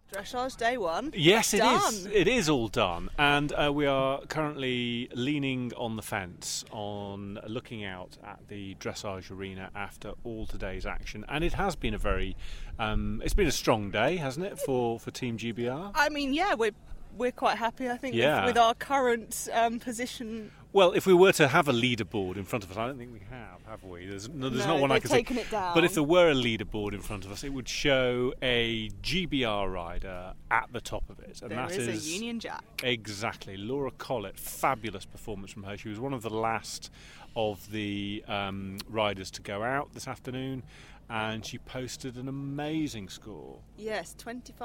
Dressage day one. Yes, it done. is. It is all done, and we are currently leaning on the fence, on looking out at the dressage arena after all today's action. And it has been it's been a strong day, hasn't it, for Team GBR? I mean, yeah, we're quite happy, I think, with our current position. Well, if we were to have a leaderboard in front of us, I don't think we have we? There's not one I can see. Taken it down. But if there were a leaderboard in front of us, it would show a GBR rider at the top of it. And there is a Union Jack. Exactly. Laura Collett, fabulous performance from her. She was one of the last of the riders to go out this afternoon, and she posted an amazing score. Yes,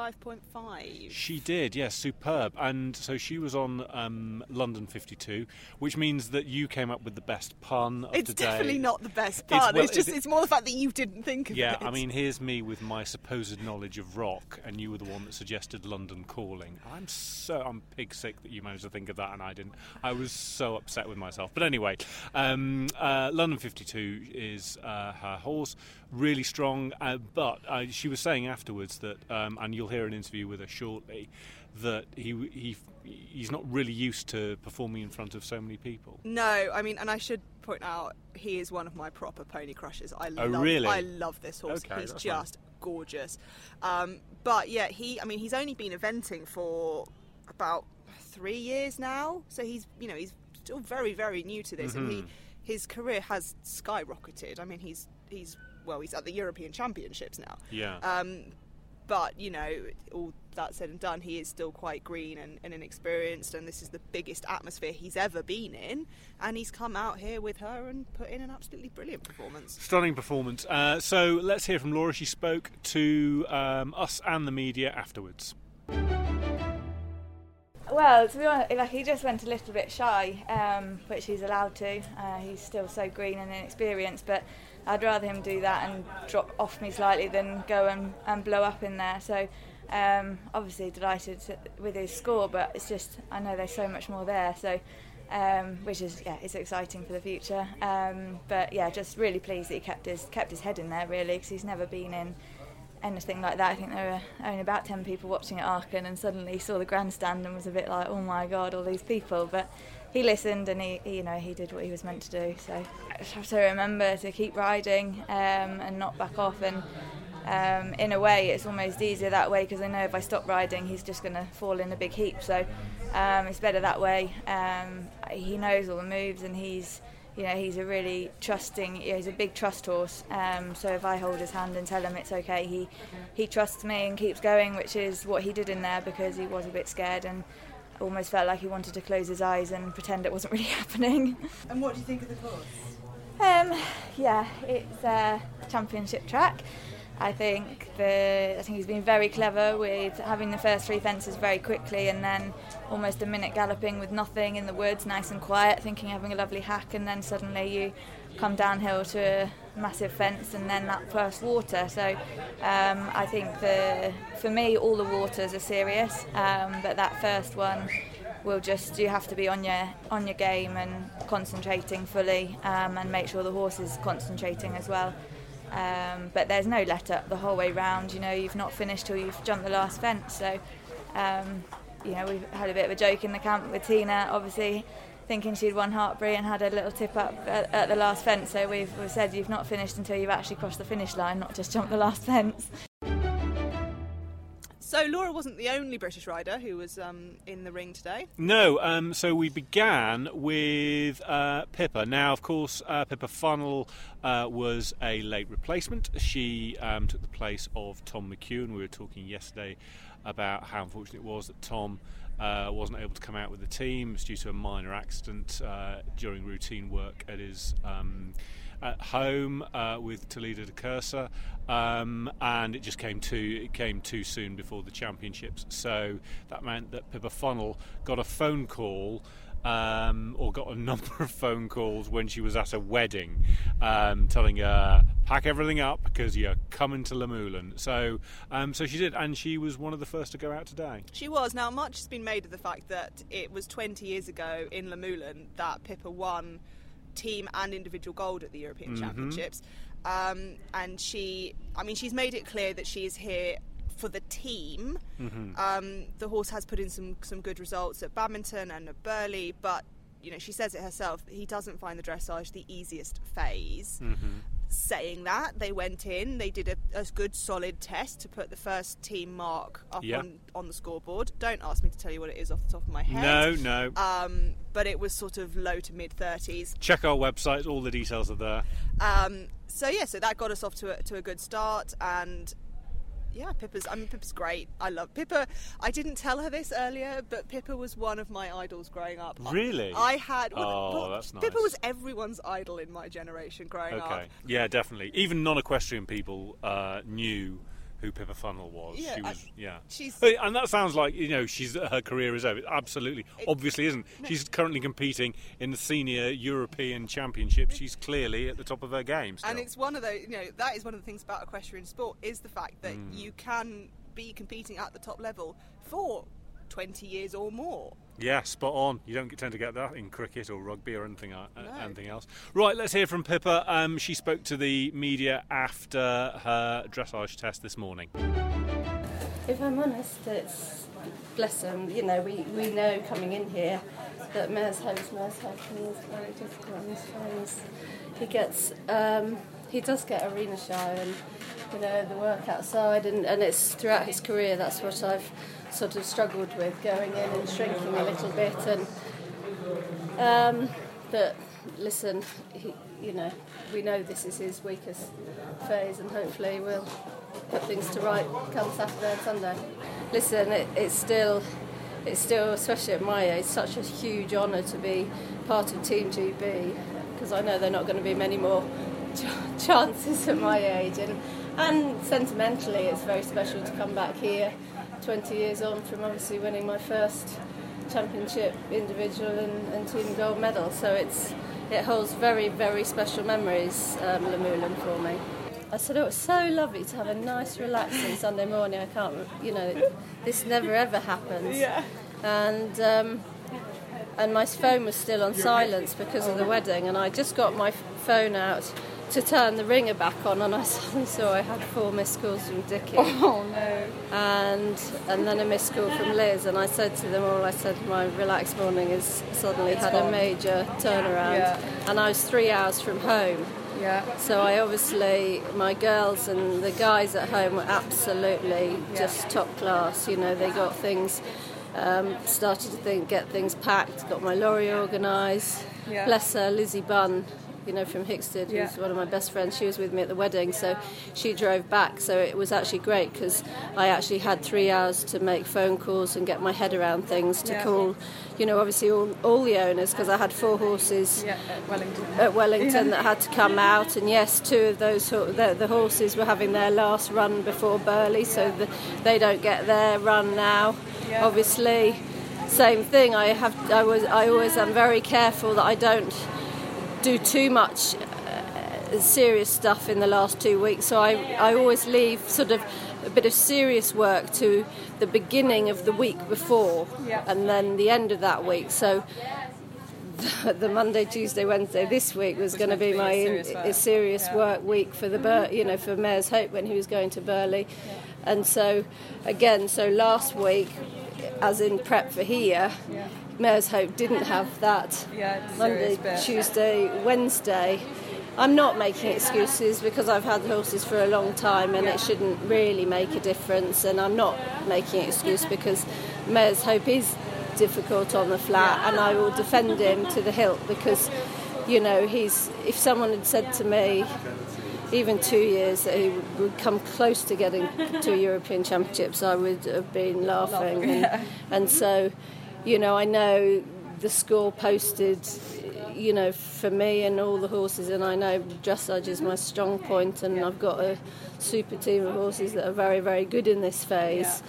25.5. She did, yes, superb. And so she was on London 52, which means that you came up with the best pun of it's today. It's definitely not the best pun. It's more the fact that you didn't think of it. Yeah, I mean, here's me with my supposed knowledge of rock, and you were the one that suggested London Calling. I'm pig sick that you managed to think of that and I didn't. I was so upset with myself. But anyway, London 52 is her horse. Really strong, but she was saying afterwards that, and you'll hear an interview with her shortly, that he's not really used to performing in front of so many people. No, I mean, and I should point out, he is one of my proper pony crushes. I love this horse. Okay, he's just gorgeous. But yeah, he's only been eventing for about 3 years now, so he's still very, very new to this, and his career has skyrocketed. I mean, he's at the European Championships now. Yeah. But, all that said and done, he is still quite green and inexperienced, and this is the biggest atmosphere he's ever been in, and he's come out here with her and put in an absolutely brilliant performance. Stunning performance. So let's hear from Laura. She spoke to us and the media afterwards. Well, to be honest, he just went a little bit shy, which he's allowed to. He's still so green and inexperienced, but I'd rather him do that and drop off me slightly than go and blow up in there. So obviously delighted with his score, but it's just, I know there's so much more there, so which is, it's exciting for the future. But yeah, just really pleased that he kept his head in there, really, because he's never been in anything like that. I think there were only about 10 people watching at Aachen, and suddenly he saw the grandstand and was a bit like, oh my god, all these people. But he listened, and he did what he was meant to do. So I just have to remember to keep riding and not back off. And in a way, it's almost easier that way, because I know if I stop riding, he's just going to fall in a big heap. So it's better that way. He knows all the moves, and he's a really trusting, he's a big trust horse, so if I hold his hand and tell him it's okay, he trusts me and keeps going, which is what he did in there, because he was a bit scared and almost felt like he wanted to close his eyes and pretend it wasn't really happening. And what do you think of the course? It's a championship track. I think he's been very clever with having the first 3 fences very quickly, and then almost a minute galloping with nothing in the woods, nice and quiet, thinking having a lovely hack, and then suddenly you come downhill to a massive fence and then that first water. So I think for me all the waters are serious, but that first one you have to be on your game and concentrating fully, and make sure the horse is concentrating as well. But there's no let up the whole way round. You've not finished till you've jumped the last fence. So we've had a bit of a joke in the camp with Tina, obviously thinking she'd won Hartbury and had a little tip up at the last fence. So we've said you've not finished until you've actually crossed the finish line, not just jumped the last fence. So Laura wasn't the only British rider who was in the ring today. No, so we began with Pippa. Now, of course, Pippa Funnell was a late replacement. She took the place of Tom McEwen. We were talking yesterday about how unfortunate it was that Tom wasn't able to come out with the team. It was due to a minor accident during routine work at his at home with Toledo de Cursa, and it just came too soon before the championships. So that meant that Pippa Funnell got a phone call, or got a number of phone calls when she was at a wedding, telling her, pack everything up because you're coming to Lamoulan. So she did, and she was one of the first to go out today. She was. Now, much has been made of the fact that it was 20 years ago in Lamoulan that Pippa won team and individual gold at the European Championships, and she's made it clear that she is here for the team. The horse has put in some good results at Badminton and at Burghley, but you know, she says it herself, he doesn't find the dressage the easiest phase. Saying that, they went in, they did a good solid test to put the first team mark up on the scoreboard. Don't ask me to tell you what it is off the top of my head. No. But it was sort of low to mid 30s. Check our website, all the details are there. So that got us off to a good start, and yeah, Pippa's great. I love Pippa. I didn't tell her this earlier, but Pippa was one of my idols growing up. Really? I had. That's nice. Pippa was everyone's idol in my generation growing up. Yeah, definitely. Even non-equestrian people knew who Pippa Funnell was. And that sounds like, you know, her career is over. Absolutely, obviously isn't. No. She's currently competing in the senior European Championship. She's clearly at the top of her game still. And it's one of those, you know, that is one of the things about equestrian sport, is the fact that you can be competing at the top level for 20 years or more. Yeah, spot on. You don't tend to get that in cricket or rugby or anything else. Right, let's hear from Pippa. She spoke to the media after her dressage test this morning. If I'm honest, it's, bless him, you know, we know coming in here that Mares Hope is very difficult on his phase. He does get arena shy, and you know, the work outside, and it's throughout his career, that's what I've sort of struggled with, going in and shrinking a little bit, and but listen, you know, we know this is his weakest phase, and hopefully we'll put things to right come Saturday and Sunday. Listen, it's still, especially at my age, such a huge honour to be part of Team GB, because I know there are not going to be many more chances at my age, and sentimentally it's very special to come back here 20 years on from obviously winning my first championship individual and team gold medal, so it holds very, very special memories, Le Moulin, for me. I said it was so lovely to have a nice relaxing Sunday morning. I can't, you know, this never ever happens. Yeah. And my phone was still on silence because of the wedding, and I just got my phone out to turn the ringer back on, and I suddenly saw I had 4 missed calls from Dickie. Oh no. And then a missed call from Liz, and I said to them all, I said my relaxed morning has suddenly had a major turnaround, and I was 3 hours from home. Yeah. So I obviously, my girls and the guys at home were absolutely just top class. You know, they got things, started to get things packed, got my lorry organised. Yeah. Bless her, Lizzie Bunn, you know, from Hickstead, who's one of my best friends. She was with me at the wedding, so she drove back. So it was actually great because I actually had 3 hours to make phone calls and get my head around things, to call, you know, obviously all the owners, because I had 4 horses at Wellington that had to come out, and yes, 2 of those the horses were having their last run before Burghley, so they don't get their run now. Yeah. Obviously, same thing. I always am very careful that I don't do too much serious stuff in the last 2 weeks, so I always leave sort of a bit of serious work to the beginning of the week before, and then the end of that week. So the Monday, Tuesday, Wednesday this week was going to be my serious work week for for Mares Hope when he was going to Burghley. And so last week, as in prep for here, Mares Hope didn't have that Monday, Tuesday, Wednesday. I'm not making excuses because I've had the horses for a long time, and it shouldn't really make a difference, and I'm not making an excuse because Mares Hope is difficult on the flat, and I will defend him to the hilt, because, you know, if someone had said to me even 2 years that he would come close to getting to European Championships, I would have been laughing. And so, you know, I know the score posted, you know, for me and all the horses, and I know dressage is my strong point, and I've got a super team of horses that are very, very good in this phase.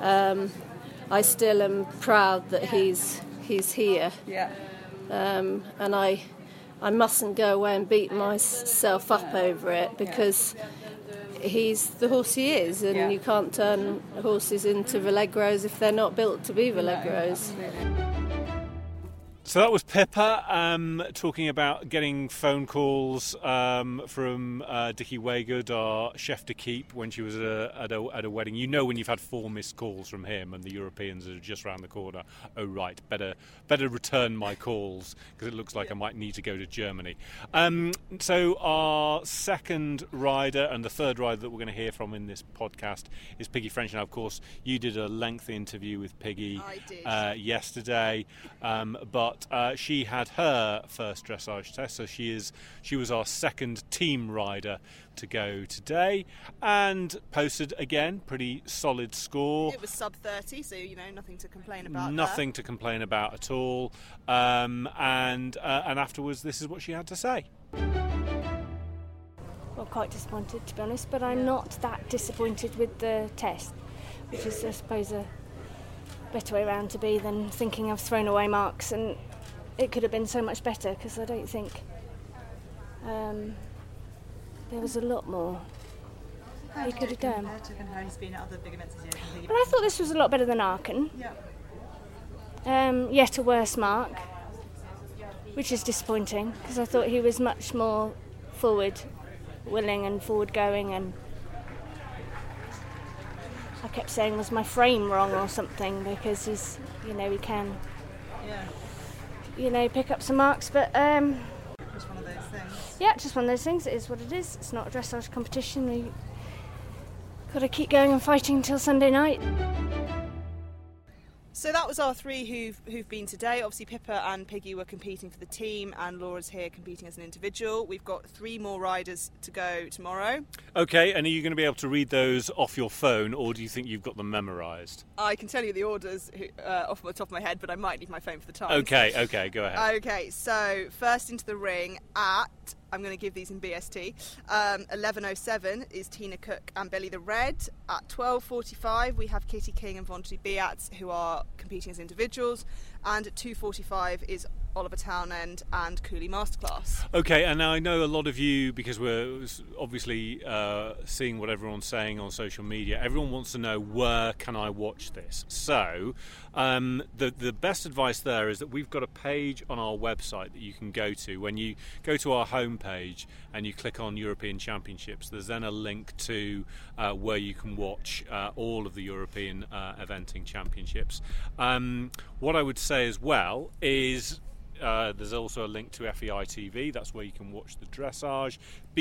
I still am proud that he's here. And I mustn't go away and beat myself up over it, because he's the horse he is, and you can't turn horses into Vallegros if they're not built to be Vallegros. So that was Pippa talking about getting phone calls from Dickie Waygood, our chef de keep, when she was at a wedding. You know when you've had 4 missed calls from him and the Europeans are just round the corner. Oh right, better return my calls because it looks like I might need to go to Germany. So our second rider and the third rider that we're going to hear from in this podcast is Piggy French. Now, of course, you did a lengthy interview with Piggy yesterday, but she had her first dressage test, so she was our second team rider to go today, and posted again pretty solid score. It was sub 30, so nothing to complain about. Nothing to complain about at all. And afterwards, this is what she had to say. Well, quite disappointed, to be honest, but I'm not that disappointed with the test, which is, I suppose, a better way around to be than thinking I've thrown away marks, and it could have been so much better because I don't think there was a lot more he could have done. But I thought this was a lot better than Aachen. Yet a worse mark, which is disappointing because I thought he was much more forward willing and forward going, and I kept saying, was my frame wrong or something, because he's, he can pick up some marks, but Just one of those things. Yeah, just one of those things. It is what it is. It's not a dressage competition. We got to keep going and fighting until Sunday night. So that was our 3 who've been today. Obviously, Pippa and Piggy were competing for the team, and Laura's here competing as an individual. We've got 3 more riders to go tomorrow. Okay, and are you going to be able to read those off your phone, or do you think you've got them memorised? I can tell you the orders off the top of my head, but I might need my phone for the time. Okay, go ahead. Okay, so first into the ring at, I'm going to give these in BST, 11:07 is Tina Cook and Billy the Red. At 12:45 we have Kitty King and Vontae Beats, who are competing as individuals, and at 2:45 is Oliver Townend and Cooley Masterclass. Okay, and now I know a lot of you, because we're obviously seeing what everyone's saying on social media, everyone wants to know, where can I watch this? So the best advice there is that we've got a page on our website that you can go to. When you go to our homepage and you click on European Championships, there's then a link to where you can watch all of the European eventing championships. What I would say as well is there's also a link to FEI TV. That's where you can watch the dressage.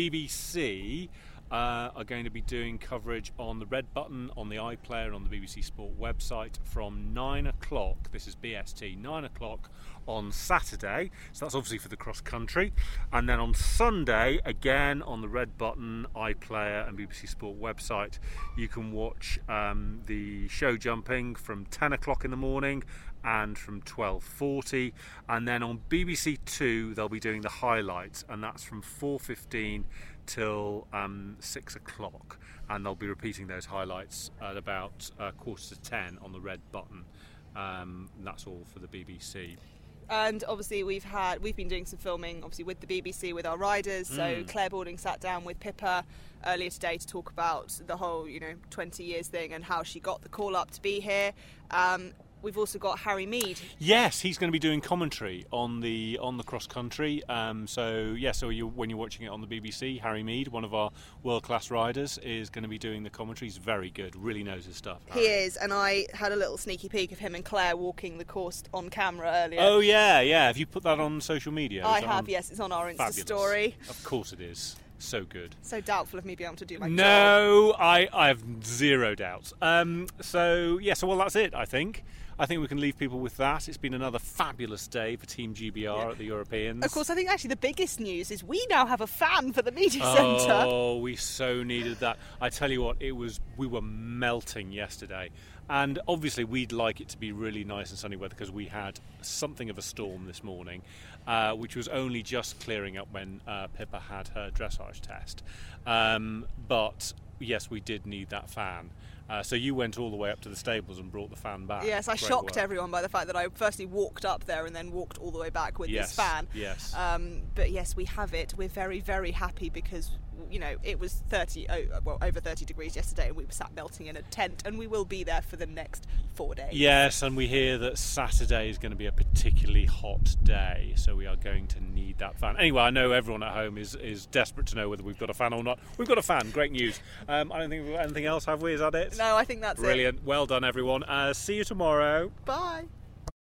BBC are going to be doing coverage on the Red Button, on the iPlayer, on the BBC Sport website from 9 o'clock. This is BST, 9 o'clock on Saturday. So that's obviously for the cross country. And then on Sunday, again on the Red Button, iPlayer and BBC Sport website, you can watch the show jumping from 10 o'clock in the morning and from 12:40, and then on BBC Two they'll be doing the highlights, and that's from 4:15 till 6 o'clock, and they'll be repeating those highlights at about 9:45 on the Red Button. And that's all for the BBC. And obviously we've been doing some filming obviously with the BBC with our riders. So Claire Balding sat down with Pippa earlier today to talk about the whole 20 years thing and how she got the call up to be here. We've also got Harry Mead. Yes, he's going to be doing commentary on the cross country. When you're watching it on the BBC, Harry Mead, one of our world-class riders, is going to be doing the commentary. He's very good, really knows his stuff. He is, and I had a little sneaky peek of him and Claire walking the course on camera earlier. Oh yeah. Have you put that on social media? I have, yes. It's on our Insta Fabulous. Story. Of course it is. So good. So doubtful of me being able to do my job. No, I have zero doubts. So that's it, I think. I think we can leave people with that. It's been another fabulous day for Team GBR at the Europeans. Of course, I think actually the biggest news is we now have a fan for the media centre. Oh, we so needed that. I tell you what, we were melting yesterday. And obviously we'd like it to be really nice and sunny weather because we had something of a storm this morning, which was only just clearing up when Pippa had her dressage test. But yes, we did need that fan. So you went all the way up to the stables and brought the fan back. Yes, I Great shocked work. everyone by the fact that I firstly walked up there and then walked all the way back with this fan. Yes. But yes, we have it. We're very, very happy because it was over 30 degrees yesterday, and we were sat melting in a tent, and we will be there for the next 4 days. Yes, and we hear that Saturday is going to be a particularly hot day, so we are going to need that fan. Anyway, I know everyone at home is desperate to know whether we've got a fan or not. We've got a fan. Great news. I don't think we've got anything else, have we? Is that it? No, I think that's Brilliant. Well done, everyone. See you tomorrow. Bye.